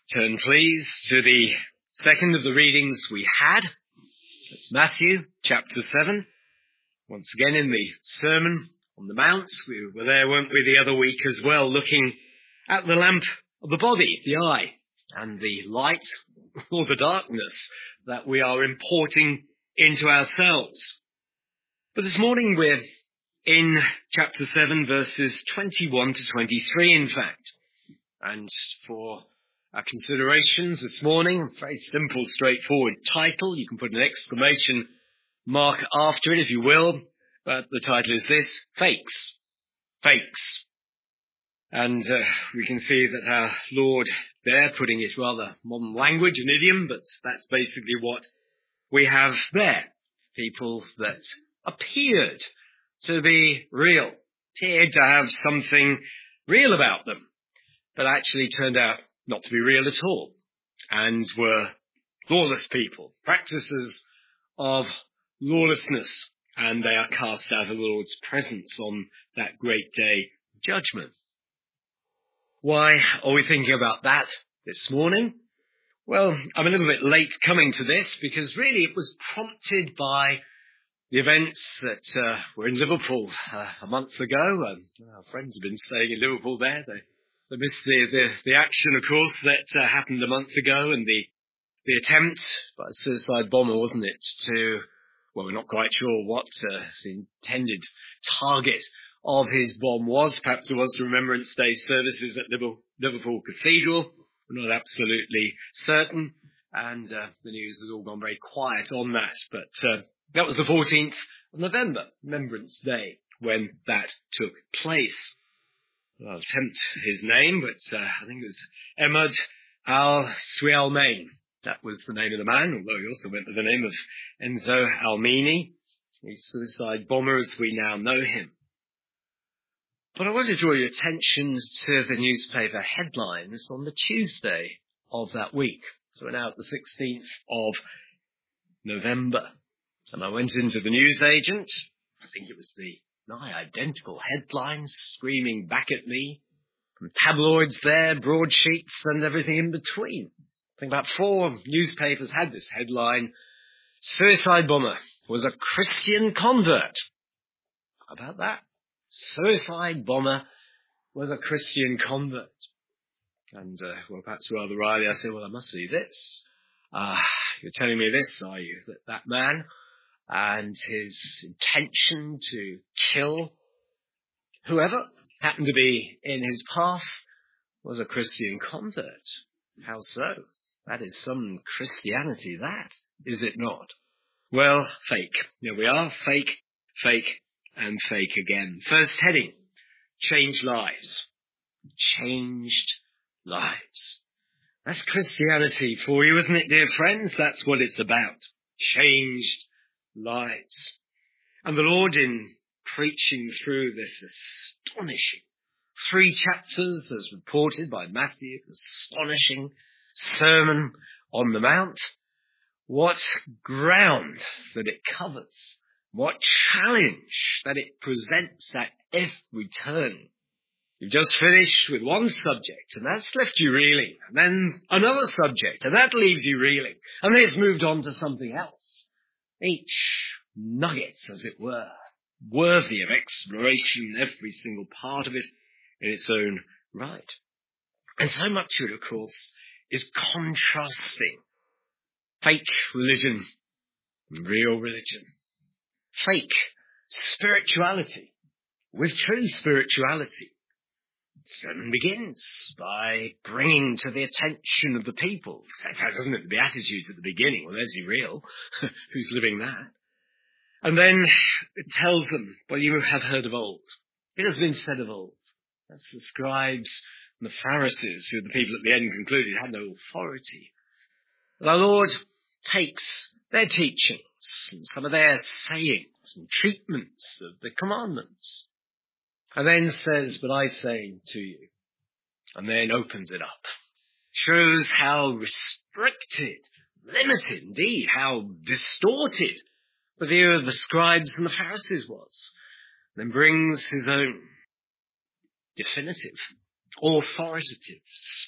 Turn please to the second of the readings we had. It's Matthew chapter 7. Once again in the Sermon on the Mount. We were there, weren't we, the other week as well, looking at the lamp of the body, the eye, and the light or the darkness that we are importing into ourselves. But this morning we're in chapter 7, verses 21 to 23, in fact. And for our considerations this morning, a very simple, straightforward title. You can put an exclamation mark after it if you will, but the title is this: Fakes. Fakes. And we can see that our Lord there, putting it rather modern language, an idiom, but that's basically what we have there. People that appeared to be real, appeared to have something real about them, but actually turned out not to be real at all, and were lawless people, practices of lawlessness, and they are cast out of the Lord's presence on that great day of judgment. Why are we thinking about that this morning? Well, I'm a little bit late coming to this, because really it was prompted by the events that were in Liverpool a month ago. Our friends have been staying in Liverpool there. They missed the action, of course, that happened a month ago, and the attempt by a suicide bomber, wasn't it, well, we're not quite sure what the intended target of his bomb was. Perhaps it was the Remembrance Day services at Liverpool Cathedral. We're not absolutely certain, and the news has all gone very quiet on that. But that was the 14th of November, Remembrance Day, when that took place. I'll attempt his name, but I think it was Ahmad al-Sulaymi. That was the name of the man, although he also went by the name of Enzo Almini, the suicide bomber as we now know him. But I want to draw your attention to the newspaper headlines on the Tuesday of that week. So we're now at the 16th of November. And I went into the newsagent. I think it was the nigh identical headlines screaming back at me from tabloids there, broadsheets and everything in between. I think about 4 newspapers had this headline: Suicide bomber was a Christian convert. How about that? Suicide bomber was a Christian convert. And, well, perhaps rather wryly I said, well, I must see this. You're telling me this, are you? That man and his intention to kill whoever happened to be in his path was a Christian convert. How so? That is some Christianity, that, is it not? Well, fake. Here we are. Fake, fake, and fake again. First heading: changed lives. Changed lives. That's Christianity for you, isn't it, dear friends? That's what it's about. Changed lives. And the Lord, in preaching through this astonishing 3 chapters, as reported by Matthew, astonishing Sermon on the Mount, what ground that it covers, what challenge that it presents at every turn. You've just finished with one subject, and that's left you reeling, and then another subject, and that leaves you reeling, and then it's moved on to something else. Each nugget, as it were, worthy of exploration, every single part of it in its own right. And so much of it, of course, is contrasting fake religion and real religion. Fake spirituality with true spirituality. Sermon begins by bringing to the attention of the people. Doesn't it? The Beatitudes at the beginning. Well, there's the real. Who's living that? And then it tells them, well, you have heard of old. It has been said of old. That's the scribes and the Pharisees, who the people at the end concluded had no authority. But our Lord takes their teachings and some of their sayings and treatments of the commandments, and then says, but I say to you, and then opens it up. Shows how restricted, limited, indeed, how distorted the view of the scribes and the Pharisees was. Then brings his own definitive, authoritative,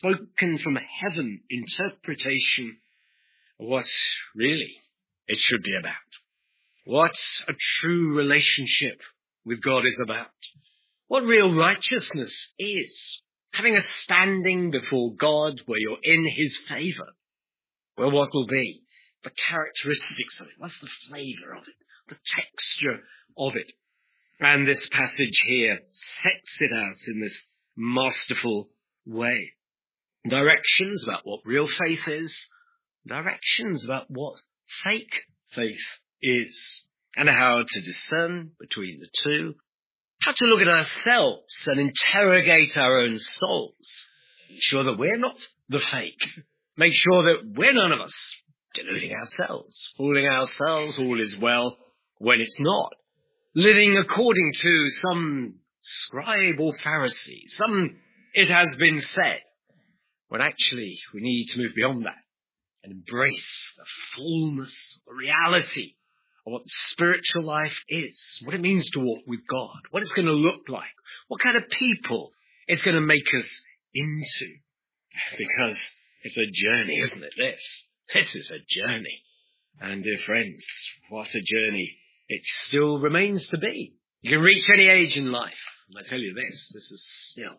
spoken from heaven interpretation of what really it should be about. What a true relationship with God is about. What real righteousness is. Having a standing before God where you're in his favour. Well, what will be the characteristics of it? What's the flavour of it? The texture of it? And this passage here sets it out in this masterful way. Directions about what real faith is. Directions about what fake faith is. And how to discern between the two. How to look at ourselves and interrogate our own souls. Make sure that we're not the fake. Make sure that we're none of us deluding ourselves, fooling ourselves, all is well when it's not. Living according to some scribe or Pharisee, some it has been said, when actually we need to move beyond that and embrace the fullness, the reality of what spiritual life is, what it means to walk with God, what it's going to look like, what kind of people it's going to make us into. Because it's a journey, isn't it, this? This is a journey. And dear friends, what a journey it still remains to be. You can reach any age in life. And I tell you this is still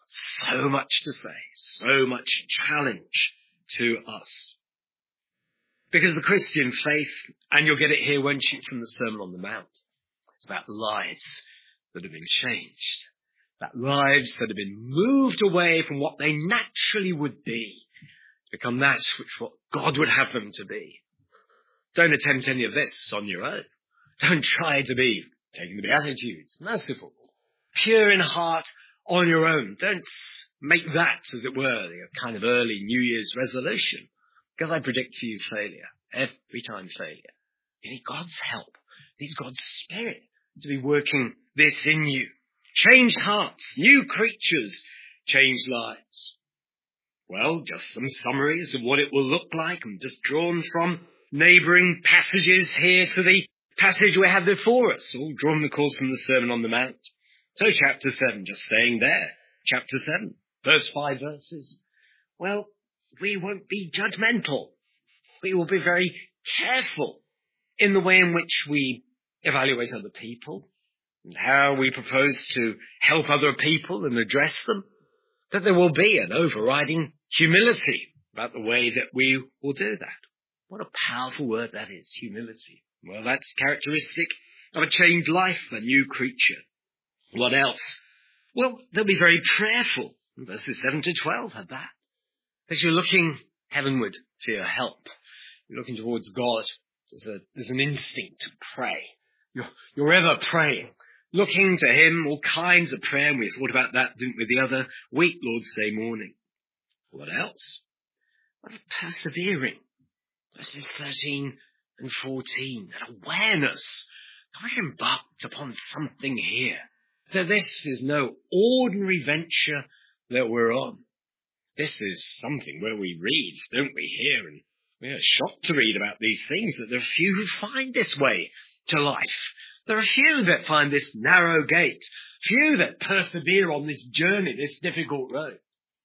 so much to say, so much challenge to us. Because the Christian faith, and you'll get it here, won't you, from the Sermon on the Mount, it's about lives that have been changed, about lives that have been moved away from what they naturally would be, to become that which what God would have them to be. Don't attempt any of this on your own. Don't try to be taking the Beatitudes, merciful, pure in heart on your own. Don't make that, as it were, a kind of early New Year's resolution. Because I predict for you failure, every time failure. You need God's help. You need God's Spirit to be working this in you. Changed hearts, new creatures, changed lives. Well, just some summaries of what it will look like. I'm just drawn from neighbouring passages here to the passage we have before us, all drawn, of course, from the Sermon on the Mount. So chapter 7, just staying there. Chapter 7, first 5 verses. Well, we won't be judgmental. We will be very careful in the way in which we evaluate other people and how we propose to help other people and address them. That there will be an overriding humility about the way that we will do that. What a powerful word that is, humility. Well, that's characteristic of a changed life, a new creature. What else? Well, they'll be very prayerful. Verses 7 to 12 have that. As you're looking heavenward for your help, you're looking towards God, there's an instinct to pray. You're ever praying, looking to him, all kinds of prayer, and we thought about that, didn't we, the other week, Lord's Day morning. What else? What persevering. Verses 13 and 14, that awareness that we're embarked upon something here, that this is no ordinary venture that we're on. This is something where we read, don't we, here, and we're shocked to read about these things, that there are few who find this way to life. There are few that find this narrow gate, few that persevere on this journey, this difficult road.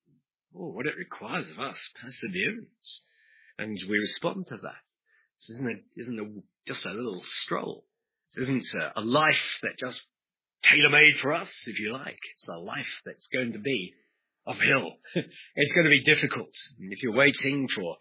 Oh, what it requires of us, perseverance. And we respond to that. This isn't just a little stroll. This isn't a life that just tailor-made for us, if you like. It's a life that's going to be uphill. It's going to be difficult. And if you're waiting for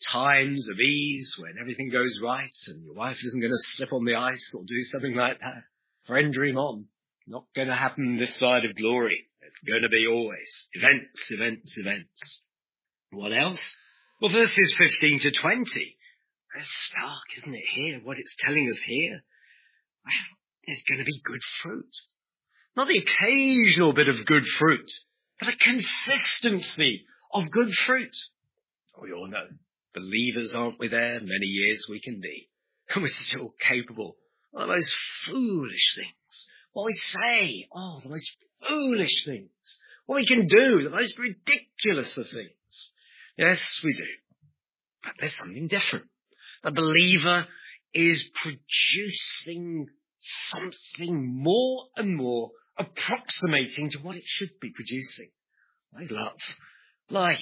times of ease when everything goes right and your wife isn't going to slip on the ice or do something like that, friend, dream on. Not going to happen this side of glory. It's going to be always events, events, events. What else? Well, verses 15 to 20. It's stark, isn't it, here? What it's telling us here. Well, there's going to be good fruit. Not the occasional bit of good fruit, but a consistency of good fruit. We all know, believers, aren't we there? Many years we can be. And we're still capable of the most foolish things. What we say, the most foolish things. What we can do, the most ridiculous of things. Yes, we do. But there's something different. The believer is producing something more and more approximating to what it should be producing. I love like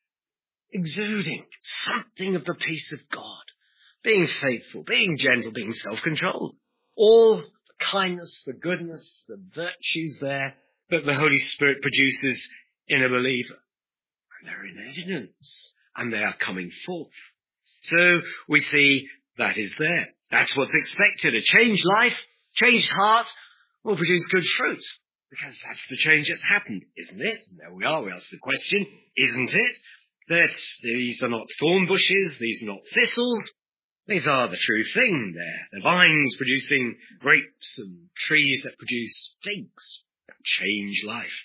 exuding something of the peace of God, being faithful, being gentle, being self-controlled. All the kindness, the goodness, the virtues there that the Holy Spirit produces in a believer. And they're in evidence, and they are coming forth. So we see that is there. That's what's expected. A changed life, changed heart will produce good fruit. Because that's the change that's happened, isn't it? And there we are, we ask the question, isn't it? That these are not thorn bushes, these are not thistles. These are the true thing there. The vines producing grapes and trees that produce figs that change life.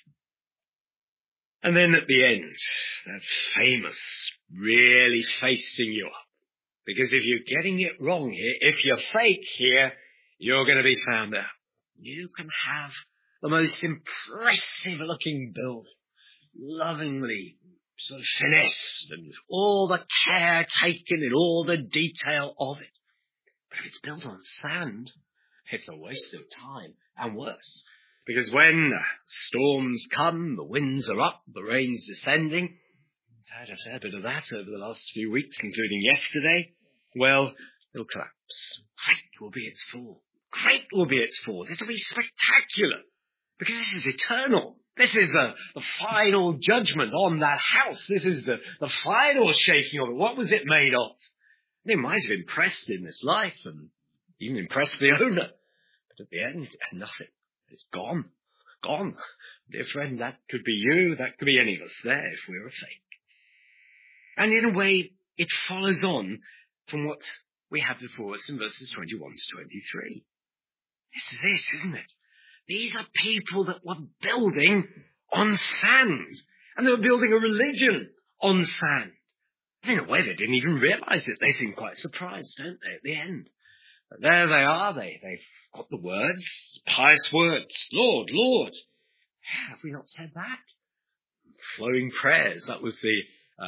And then at the end, that famous, really facing you up. Because if you're getting it wrong here, if you're fake here, you're going to be found out. You can have the most impressive looking building, lovingly sort of finessed and all the care taken in all the detail of it. But if it's built on sand, it's a waste of time and worse. Because when storms come, the winds are up, the rain's descending. I've had a fair bit of that over the last few weeks, including yesterday. Well, it'll collapse. Great will be its fall. Great will be its fall. It'll be spectacular. Because this is eternal. This is the final judgment on that house. This is the final shaking of it. What was it made of? They might have impressed in this life and even impressed the owner. But at the end, it had nothing. It's gone. Gone. Dear friend, that could be you. That could be any of us there if we were fake. And in a way, it follows on from what we have before us in verses 21 to 23. It's this, isn't it? These are people that were building on sand. And they were building a religion on sand. And in a way, they didn't even realize it. They seem quite surprised, don't they, at the end? But there they are. They've got the words, pious words. Lord, Lord. Have we not said that? Flowing prayers. That was the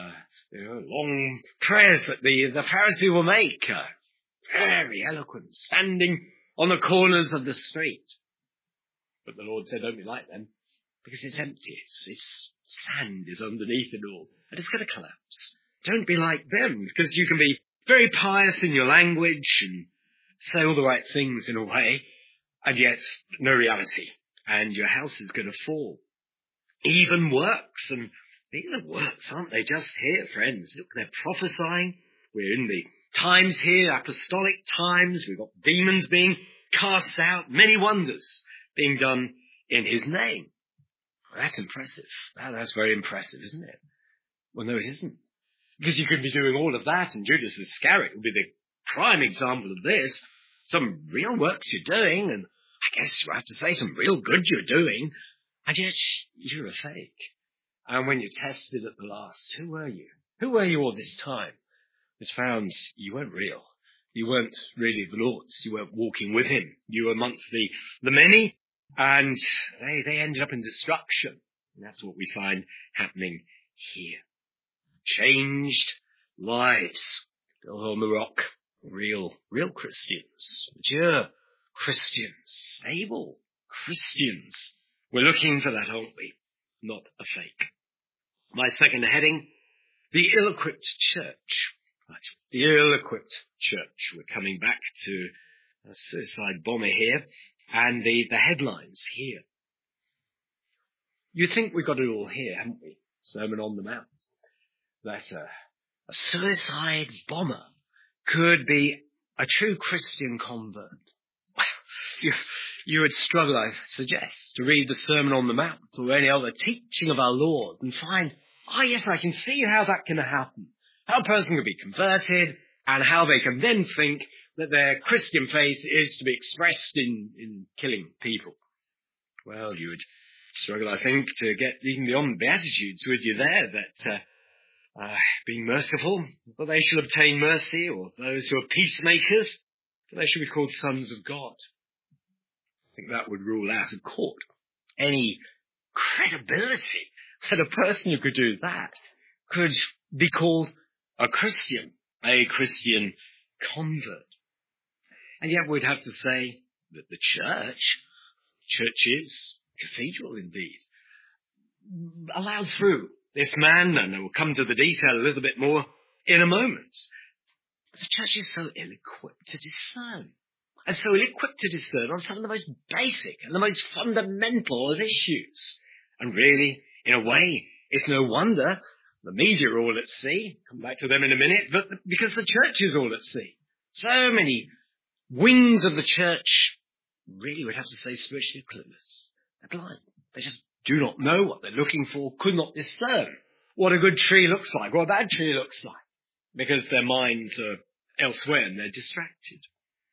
long prayers that the Pharisee will make. Very eloquent, standing on the corners of the street. But the Lord said, don't be like them, because it's empty. It's sand is underneath it all, and it's going to collapse. Don't be like them, because you can be very pious in your language and say all the right things in a way, and yet no reality, and your house is going to fall. Even works, and these are works, aren't they? Just here, friends. Look, they're prophesying. We're in the times here, apostolic times. We've got demons being cast out, many wonders being done in his name. Well, that's impressive. That's very impressive, isn't it? Well, no, it isn't. Because you could be doing all of that, and Judas Iscariot would be the prime example of this. Some real works you're doing, and I guess you have to say some real good you're doing, and yet you're a fake. And when you're tested at the last, who were you? Who were you all this time? It's found you weren't real. You weren't really the Lord's. You weren't walking with him. You were amongst the many, and they ended up in destruction. And that's what we find happening here. Changed lives built on the rock. Real Christians. Mature Christians. Stable Christians. We're looking for that, aren't we? Not a fake. My second heading, the ill-equipped church. Right, the ill-equipped church. We're coming back to a suicide bomber here, and the headlines here. You think we've got it all here, haven't we? Sermon on the Mount. That a suicide bomber could be a true Christian convert. Well, you would struggle, I suggest, to read the Sermon on the Mount or any other teaching of our Lord and find, yes, I can see how that can happen. How a person can be converted and how they can then think that their Christian faith is to be expressed in killing people. Well, you would struggle, I think, to get even beyond the Beatitudes, would you there, that being merciful, that they shall obtain mercy, or those who are peacemakers, that they should be called sons of God. I think that would rule out of court any credibility that a person who could do that could be called a Christian convert. And yet we'd have to say that the church is cathedral indeed, allowed through this man, and we'll come to the detail a little bit more in a moment. The church is so ill-equipped to discern, and so ill-equipped to discern on some of the most basic and the most fundamental of issues. And really, in a way, it's no wonder the media are all at sea. Come back to them in a minute, but because the church is all at sea. So many wings of the church really would have to say spiritually clueless. They're blind. They just do not know what they're looking for, could not discern what a good tree looks like, what a bad tree looks like, because their minds are elsewhere and they're distracted.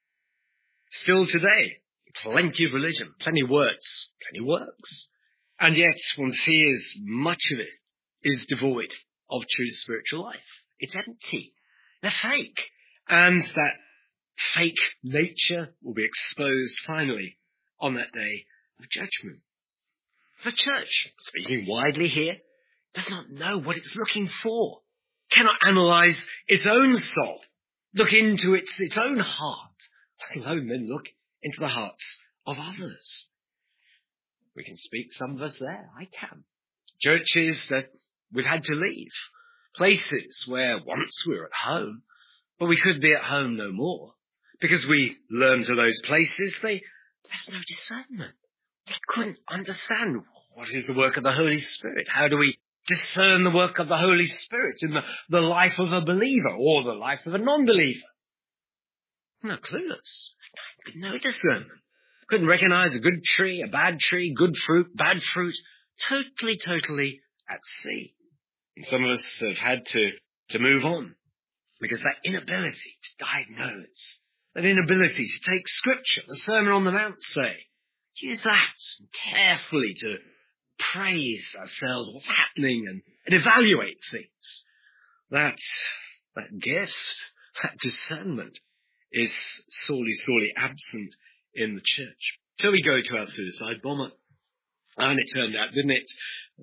Still today, plenty of religion, plenty of words, plenty of works, and yet one fears much of it is devoid of true spiritual life. It's empty. They're fake. And that fake nature will be exposed finally on that day of judgment. The church, speaking widely here, does not know what it's looking for, cannot analyze its own soul, look into its own heart, let alone then look into the hearts of others. We can speak, some of us there, I can. Churches that we've had to leave, places where once we were at home, but we could be at home no more, because we learned to those places, there's no discernment. They couldn't understand what is the work of the Holy Spirit. How do we discern the work of the Holy Spirit in the life of a believer or the life of a non-believer? No, clueless. No discernment. Couldn't recognize a good tree, a bad tree, good fruit, bad fruit. Totally at sea. And some of us have had to move on because that inability to diagnose, that inability to take Scripture, the Sermon on the Mount say, use that carefully to praise ourselves, what's happening, and evaluate things. That gift, that discernment is sorely absent in the church. Till we go to our suicide bomber. And it turned out, didn't it?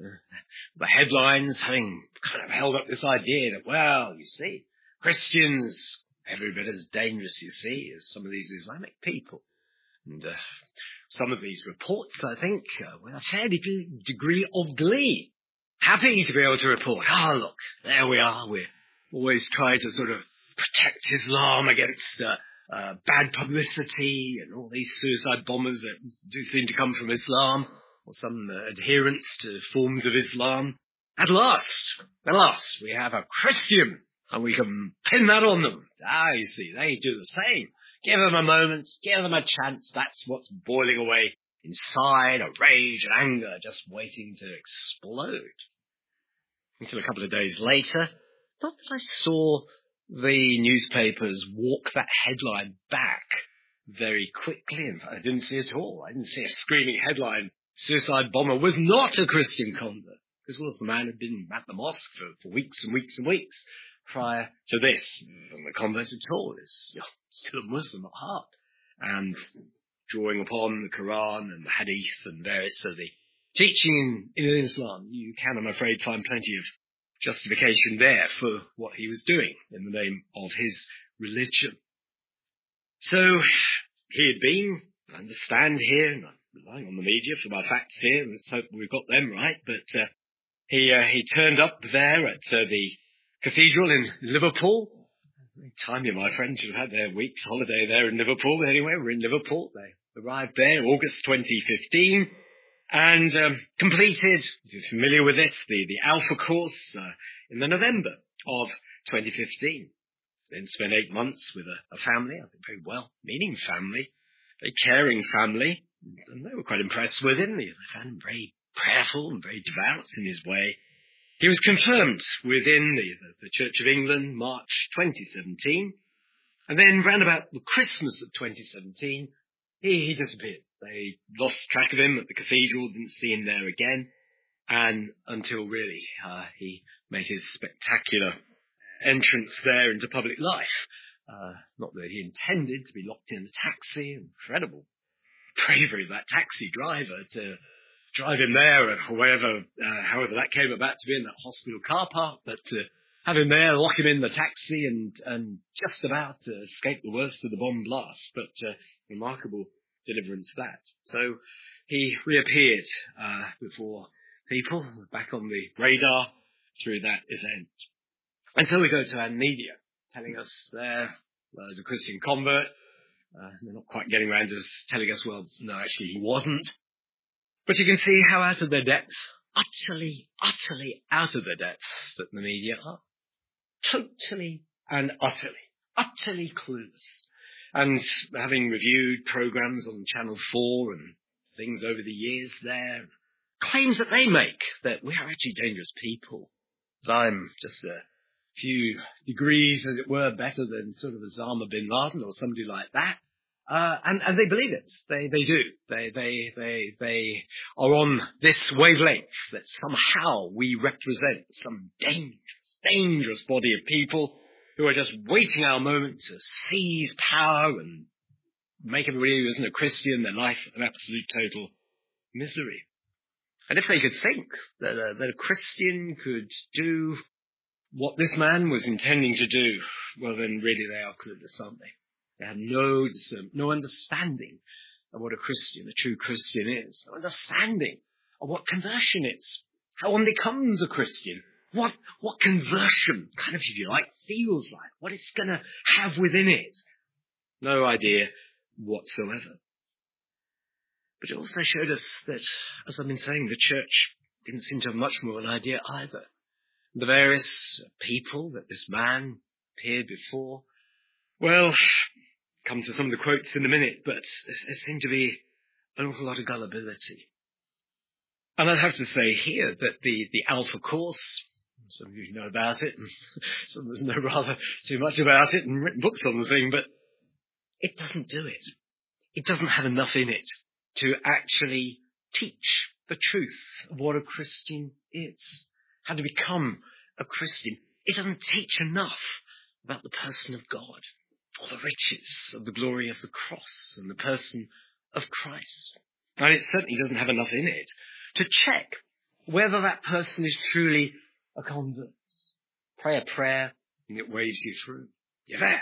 The headlines having kind of held up this idea that, well, you see, Christians, every bit as dangerous, you see, as some of these Islamic people. And some of these reports, I think, with a fair degree of glee. Happy to be able to report, look, there we are. We're always trying to sort of protect Islam against bad publicity and all these suicide bombers that do seem to come from Islam, or some adherents to forms of Islam. At last, we have a Christian, and we can pin that on them. You see, they do the same. Give them a moment, give them a chance. That's what's boiling away inside, a rage and anger just waiting to explode. Until a couple of days later, not that I saw the newspapers walk that headline back very quickly. In fact, I didn't see it at all. I didn't see a screaming headline, suicide bomber was not a Christian convert. Because, well, the man had been at the mosque for weeks and weeks and weeks prior to this. He wasn't a convert at all. He's still a Muslim at heart. And drawing upon the Quran and the Hadith and various of the teaching in Islam, you can, I'm afraid, find plenty of justification there for what he was doing in the name of his religion. So he had been, I understand here, and I'm relying on the media for my facts here, let's hope we've got them right, but he turned up there at the cathedral in Liverpool. Time you, my friends, should have had their week's holiday there in Liverpool. Anyway, we're in Liverpool. They arrived there August 2015 and completed, if you're familiar with this, the Alpha course in the November of 2015. Then spent 8 months with a family, I think very well-meaning family, very caring family, and they were quite impressed with him. They found him very prayerful and very devout in his way. He was confirmed within the Church of England, March 2017, and then round about the Christmas of 2017, he disappeared. They lost track of him at the cathedral, didn't see him there again, and until really he made his spectacular entrance there into public life. Not that he intended to be locked in the taxi. Incredible bravery of that taxi driver to drive him there, or however that came about to be in that hospital car park, but to have him there, lock him in the taxi, and just about to escape the worst of the bomb blast. But remarkable deliverance that. So he reappeared before people, back on the radar through that event. And so we go to our media telling us there's a Christian convert. They're not quite getting around to telling us, well, no, actually he wasn't. But you can see how out of their depth, utterly out of their depth that the media are. Totally and utterly clueless. And having reviewed programs on Channel 4 and things over the years there, claims that they make that we are actually dangerous people. That I'm just a few degrees, as it were, better than sort of Osama bin Laden or somebody like that. And they believe it. They do. They are on this wavelength that somehow we represent some dangerous body of people who are just waiting our moment to seize power and make everybody who isn't a Christian their life an absolute total misery. And if they could think that a Christian could do what this man was intending to do, well then really they are clueless, aren't they? They have no understanding of what a true Christian is. No understanding of what conversion is. How one becomes a Christian. What conversion, kind of, if you like, feels like. What it's going to have within it. No idea whatsoever. But it also showed us that, as I've been saying, the church didn't seem to have much more of an idea either. The various people that this man appeared before, well, come to some of the quotes in a minute, but there seemed to be an awful lot of gullibility. And I'd have to say here that the Alpha Course, some of you know about it, and some of us know rather too much about it and written books on the thing, but it doesn't do it. It doesn't have enough in it to actually teach the truth of what a Christian is, how to become a Christian. It doesn't teach enough about the person of God, or the riches of the glory of the cross and the person of Christ. And it certainly doesn't have enough in it to check whether that person is truly a convert. Pray a prayer and it waves you through. You're there.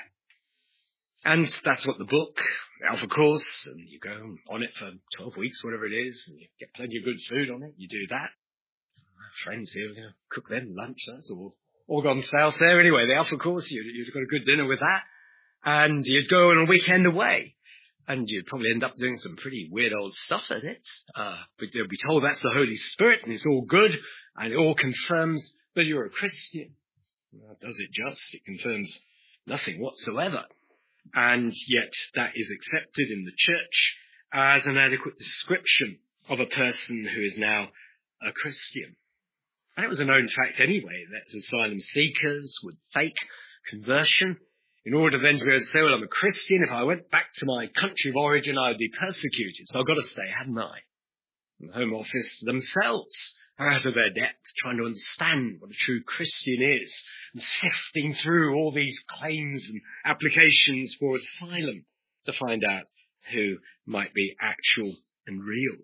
And that's what the book, the Alpha Course, and you go on it for 12 weeks, whatever it is, and you get plenty of good food on it. You do that. Friends here, we're going to cook them lunch. That's all gone south there. Anyway, the Alpha Course, you'd got a good dinner with that. And you'd go on a weekend away. And you'd probably end up doing some pretty weird old stuff at it. But you'll be told that's the Holy Spirit and it's all good. And it all confirms that you're a Christian. Well, does it just? It confirms nothing whatsoever. And yet that is accepted in the church as an adequate description of a person who is now a Christian. And it was a known fact anyway that asylum seekers would fake conversion in order then to be able to say, well, I'm a Christian. If I went back to my country of origin, I would be persecuted. So I've got to stay, hadn't I? And the Home Office themselves are out of their depth trying to understand what a true Christian is and sifting through all these claims and applications for asylum to find out who might be actual and real.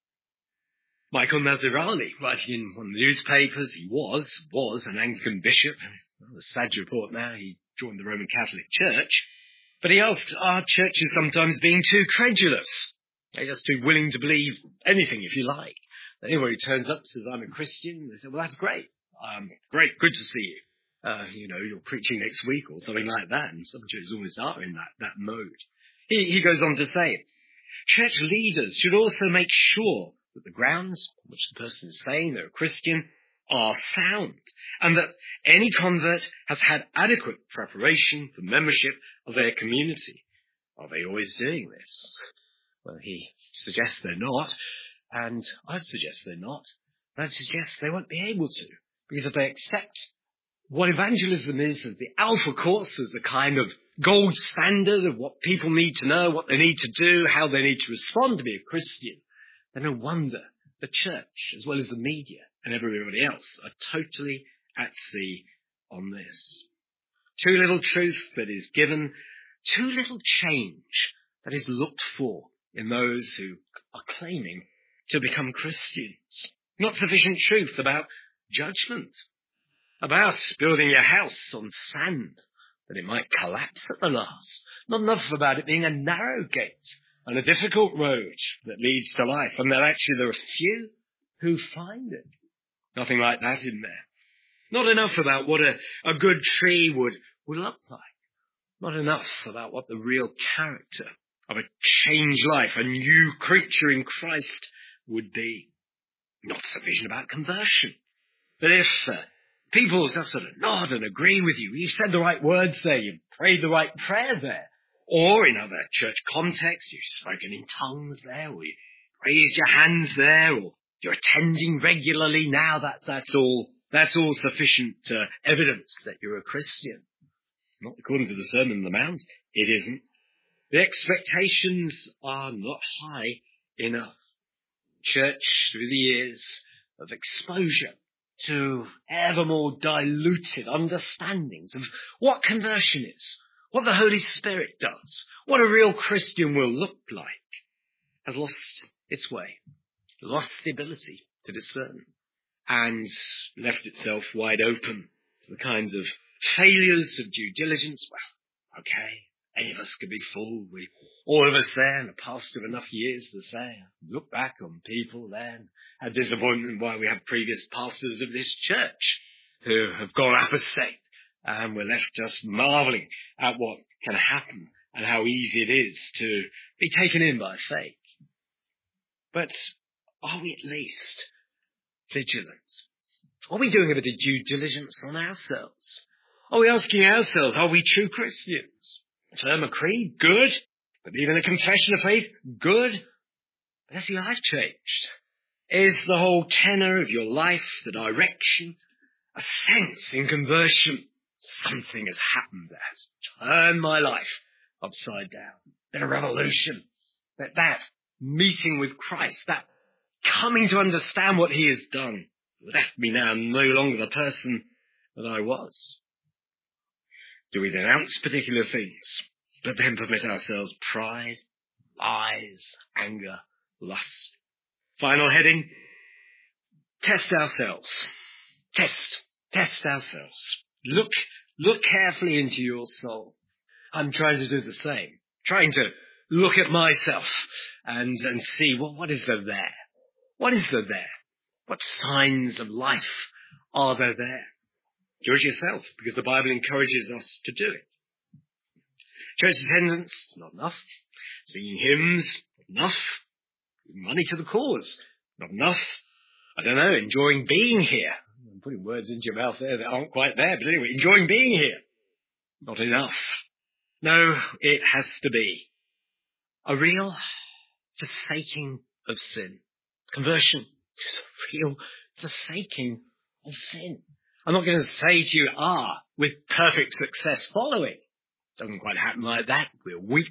Michael Mazzarali, writing in one of the newspapers, he was an Anglican bishop. Well, a sad report now, he joined the Roman Catholic Church. But he asked, are churches sometimes being too credulous? They're just too willing to believe anything, if you like. Anybody who turns up and says, I'm a Christian, they say, well, that's great. Great, good to see you. You're preaching next week or something like that. And some churches always are in that mode. He goes on to say, church leaders should also make sure that the grounds on which the person is saying they're a Christian are sound, and that any convert has had adequate preparation for membership of their community. Are they always doing this? Well, he suggests they're not, and I'd suggest they're not. I'd suggest they won't be able to, because if they accept what evangelism is as the Alpha Course, as a kind of gold standard of what people need to know, what they need to do, how they need to respond to be a Christian, then no wonder the church, as well as the media and everybody else, are totally at sea on this. Too little truth that is given, too little change that is looked for in those who are claiming to become Christians. Not sufficient truth about judgment, about building your house on sand, that it might collapse at the last. Not enough about it being a narrow gate and a difficult road that leads to life, and that actually there are few who find it. Nothing like that in there. Not enough about what a good tree would look like. Not enough about what the real character of a changed life, a new creature in Christ would be. Not sufficient about conversion. But if people just sort of nod and agree with you, you've said the right words there, you've prayed the right prayer there, or in other church contexts, you've spoken in tongues there, or you raised your hands there, or you're attending regularly now, that's all sufficient evidence that you're a Christian. Not according to the Sermon on the Mount, it isn't. The expectations are not high enough. Church, through the years of exposure to ever more diluted understandings of what conversion is, what the Holy Spirit does, what a real Christian will look like, has lost its way, lost the ability to discern, and left itself wide open to the kinds of failures of due diligence. Well, okay, any of us could be fooled. All of us there in the past of enough years to say, look back on people then, had disappointment why we have previous pastors of this church who have gone apostate, and we're left just marveling at what can happen and how easy it is to be taken in by faith. But are we at least vigilant? Are we doing a bit of due diligence on ourselves? Are we asking ourselves, are we true Christians? Term a creed, good. Believe in a confession of faith, good. But has your life changed? Is the whole tenor of your life, the direction, a sense in conversion? Something has happened that has turned my life upside down. Been a revolution. That meeting with Christ, that coming to understand what he has done, left me now no longer the person that I was. Do we denounce particular things, but then permit ourselves pride, lies, anger, lust? Final heading, test ourselves. Test ourselves. Look carefully into your soul. I'm trying to do the same. Trying to look at myself and see, well, what is there there? What is there there? What signs of life are there there? Judge yourself, because the Bible encourages us to do it. Church attendance, not enough. Singing hymns, not enough. Money to the cause, not enough. I don't know, enjoying being here. I'm putting words into your mouth there that aren't quite there, but anyway, enjoying being here, not enough. No, it has to be a real forsaking of sin. Conversion is a real forsaking of sin. I'm not going to say to you, with perfect success following. Doesn't quite happen like that. We're weak,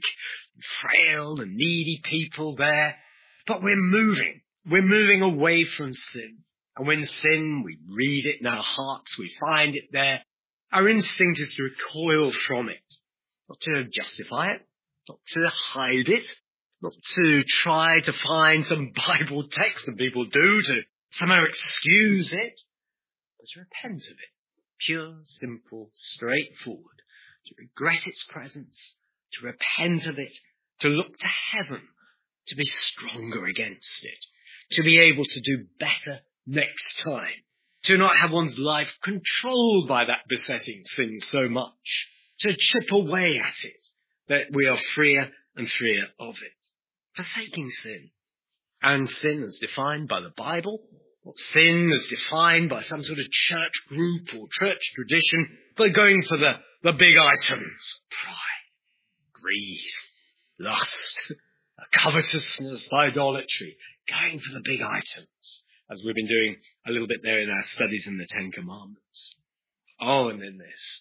frail and needy people there. But we're moving. We're moving away from sin. And when sin, we read it in our hearts, we find it there. Our instinct is to recoil from it. Not to justify it. Not to hide it. Not to try to find some Bible text that people do to somehow excuse it. But to repent of it. Pure, simple, straightforward. To regret its presence. To repent of it. To look to heaven. To be stronger against it. To be able to do better next time. To not have one's life controlled by that besetting sin so much. To chip away at it. That we are freer and freer of it. Forsaking sin. And sin as defined by the Bible. Not sin as defined by some sort of church group or church tradition. But going for the big items. Pride. Greed. Lust. Covetousness. Idolatry. Going for the big items. As we've been doing a little bit there in our studies in the Ten Commandments. Oh, and then this.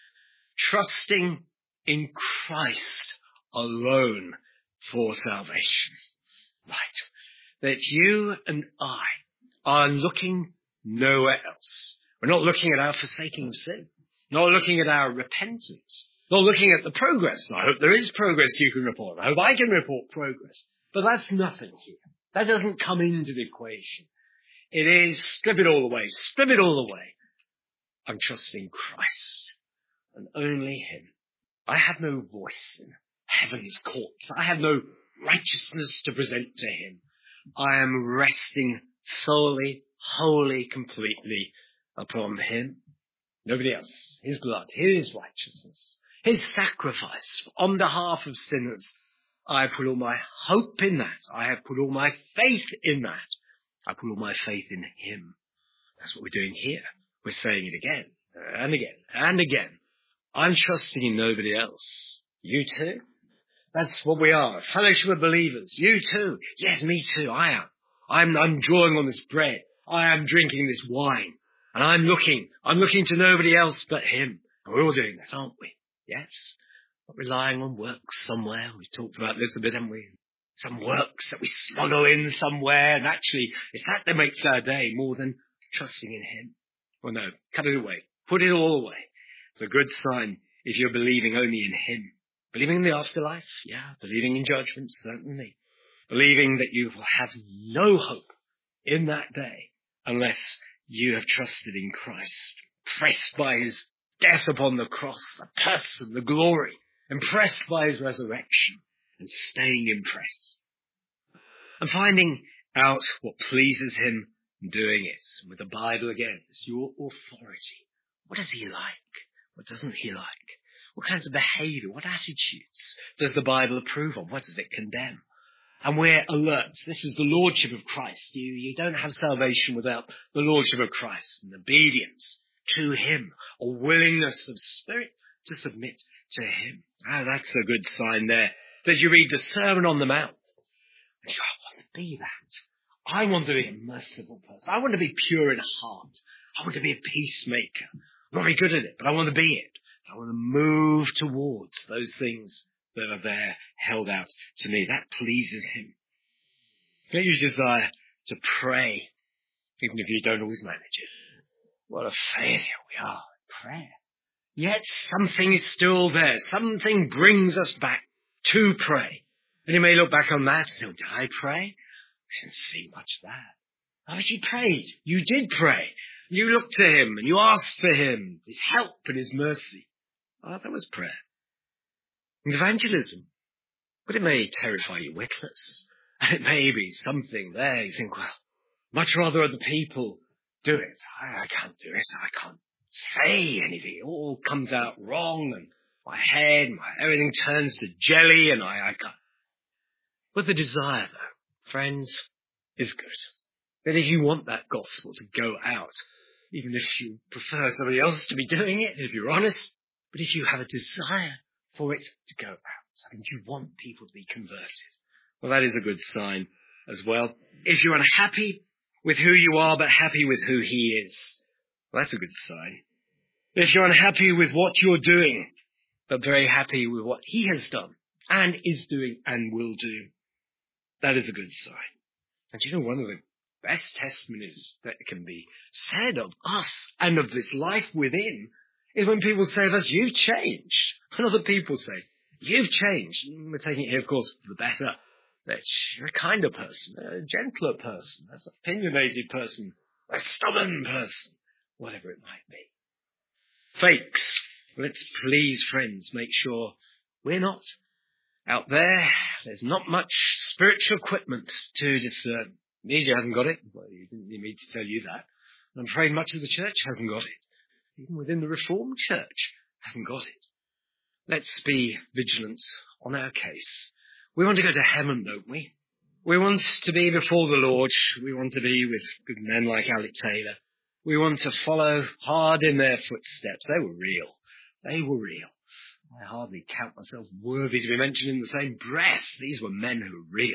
Trusting in Christ alone for salvation. Right. That you and I are looking nowhere else. We're not looking at our forsaking of sin. Not looking at our repentance. Not looking at the progress. I hope there is progress you can report. I hope I can report progress. But that's nothing here. That doesn't come into the equation. It is strip it all away. Strip it all away. I'm trusting Christ and only him. I have no voice in heaven's courts. I have no righteousness to present to him. I am resting solely, wholly, completely upon him. Nobody else. His blood, his righteousness, his sacrifice on behalf of sinners. I put all my hope in that. I have put all my faith in that. I put all my faith in him. That's what we're doing here. We're saying it again and again and again. I'm trusting in nobody else. You too? That's what we are. A fellowship of believers. You too. Yes, me too. I am. I'm drawing on this bread. I am drinking this wine. And I'm looking to nobody else but him. And we're all doing that, aren't we? Yes. Not relying on works somewhere. We've talked about this a bit, haven't we? Some works that we smuggle in somewhere. And actually, it's that makes our day more than trusting in him. Well, no, cut it away. Put it all away. It's a good sign if you're believing only in him. Believing in the afterlife? Yeah. Believing in judgment? Certainly. Believing that you will have no hope in that day unless you have trusted in Christ. Impressed by his death upon the cross, the person, the glory. Impressed by his resurrection and staying impressed. And finding out what pleases him and doing it. With the Bible again, it's your authority. What does he like? What doesn't he like? What kinds of behavior, what attitudes does the Bible approve of? What does it condemn? And we're alert. This is the Lordship of Christ. You don't have salvation without the Lordship of Christ and obedience to him, a willingness of spirit to submit to him. That's a good sign there. That you read the Sermon on the Mount. And you go, I want to be that. I want to be a merciful person. I want to be pure in heart. I want to be a peacemaker. I'm not very good at it, but I want to be it. I want to move towards those things that are there held out to me. That pleases him. Don't you desire to pray, even if you don't always manage it? What a failure we are at prayer. Yet something is still there. Something brings us back to pray. And you may look back on that and say, did I pray? I didn't see much of that. Oh, but you prayed. You did pray. You looked to him and you asked for him, his help and his mercy. Oh, that was prayer. And evangelism. But it may terrify you witless. And it may be something there. You think, well, much rather other people do it. I can't do it. I can't say anything. It all comes out wrong and my head, everything turns to jelly and I can't. But the desire, though, friends, is good. That if you want that gospel to go out, even if you prefer somebody else to be doing it, if you're honest, but if you have a desire for it to go out, and you want people to be converted, well, that is a good sign as well. If you're unhappy with who you are, but happy with who he is, well, that's a good sign. If you're unhappy with what you're doing, but very happy with what he has done, and is doing, and will do, that is a good sign. And you know, one of the best testimonies that can be said of us and of this life within is when people say of us, you've changed. And other people say, you've changed. And we're taking it here, of course, for the better. That you're a kinder person, a gentler person, an opinionated person, a stubborn person, whatever it might be. Fakes. Let's please, friends, make sure we're not out there. There's not much spiritual equipment to discern. Media hasn't got it. Well, you didn't need me to tell you that. I'm afraid much of the church hasn't got it. Even within the Reformed Church hasn't got it. Let's be vigilant on our case. We want to go to heaven, don't we? We want to be before the Lord. We want to be with good men like Alec Taylor. We want to follow hard in their footsteps. They were real. They were real. I hardly count myself worthy to be mentioned in the same breath. These were men who were real.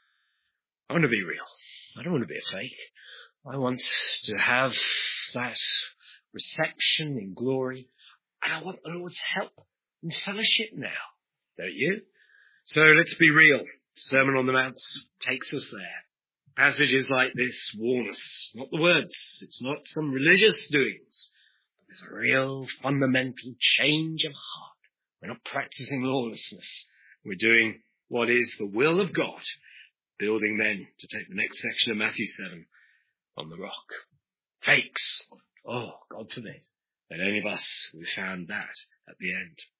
I want to be real. I don't want to be a fake. I want to have that reception in glory. And I want the Lord's help in fellowship now. Don't you? So let's be real. Sermon on the Mount takes us there. Passages like this warn us. Not the words. It's not some religious doings. But there's a real fundamental change of heart. We're not practicing lawlessness. We're doing what is the will of God. Building men, to take the next section of Matthew 7, on the rock. Fakes. Oh, God forbid that any of us will found that at the end.